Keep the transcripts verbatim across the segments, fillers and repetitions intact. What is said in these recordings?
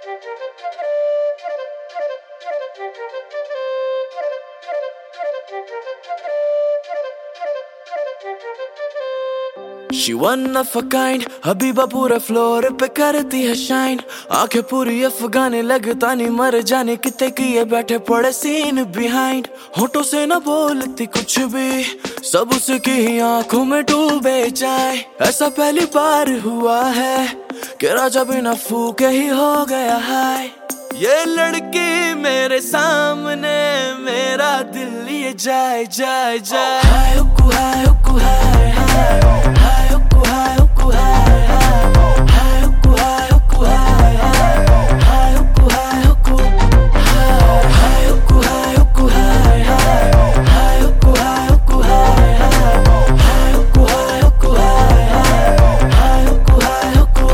She one of a kind, Habiba पूरा floor पे करती है शाइन। आंखें पूरी अफगाने लगता नहीं मर जाने कितने किए बैठे पड़े सीन बिहाइंड। होठों से न बोलती कुछ भी, सब उसकी ही आंखों में डूबे जाए। ऐसा पहली बार हुआ है कि राजा बिना फूके ही हो गया हाय। ये लड़की मेरे सामने मेरा दिल लिए जाए जाए जाए। हाय हुक्कू हाय हुक्कू हाय हाय हाय हुक्कू हाय हुक्कू हाय हाय हाय हुक्कू हाय हुक्कू हाय हाय हुक्कू हाय हुक्कू हाय हाय हुक्कू हाय हुक्कू हाय हाय हुक्कू हाय हुक्कू हाय हाय हुक्कू हाय हुक्कू हाय हाय हुक्कू हाय हुक्कू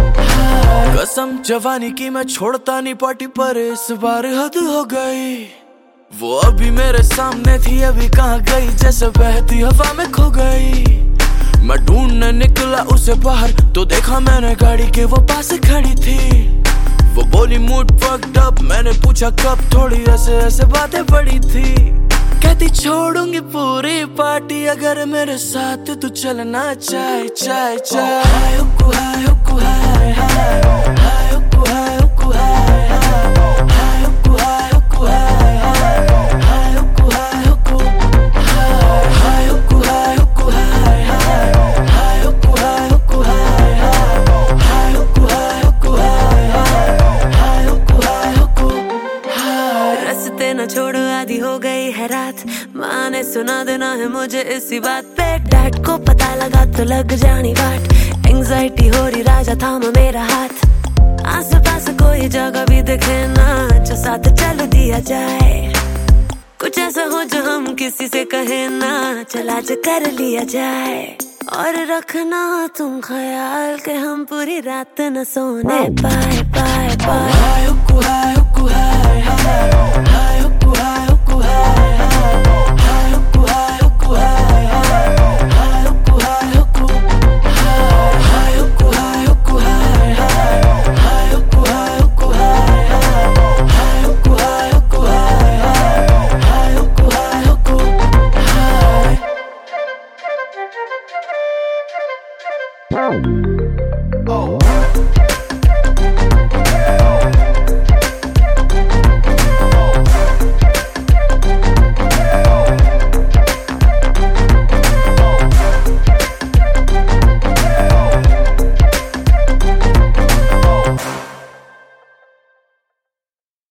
हाय। कसम जवानी की मैं छोड़ता नहीं पार्टी, पर इस बार हद हो गई। वो अभी मेरे सामने थी अभी कहाँ गई, जैसे बहती हवा में खो गई। मैं ढूंढने निकला उसे बाहर तो देखा मैंने गाड़ी के वो पास खड़ी थी। वो बोली मूड फक्ड अप, मैंने पूछा कब, थोड़ी ऐसे ऐसे बातें पड़ी थी। कहती छोड़ूंगी पूरी पार्टी अगर मेरे साथ तू चलना चाहे चाहे चाहे। हाय हुक्कू हाय हुक्कू हाय हाय हाय हुक्कू हाय हुक्कू हाय हाय हुक्कू हाय हुक्कू हाय हाय हुक्कू हाय हुक्कू हाय हाय हुक्कू हाय हुक्कू हाय हाय हुक्कू हाय हुक्कू हाय हाय हुक्कू हाय हुक्कू हाय हाय हुक्कू हाय हुक्कू हाय। रास्ते न छोड़ो आधी हो गई है रात, माँ ने सुना देना है मुझे इसी बात पे। डैड को पता लगा तो लग जानी बाट, एंग्जाइटी हो रही राजा थामा मेरा हाथ। आस पास कोई जगह भी दिखे ना जो साथ चल दिया जाए, कुछ ऐसा हो जो हम किसी से कहे ना, चला आज कर लिया जाए। और रखना तुम ख्याल के हम पूरी रात न सोने पाए पाए पाए। हाय हुक्कू हाय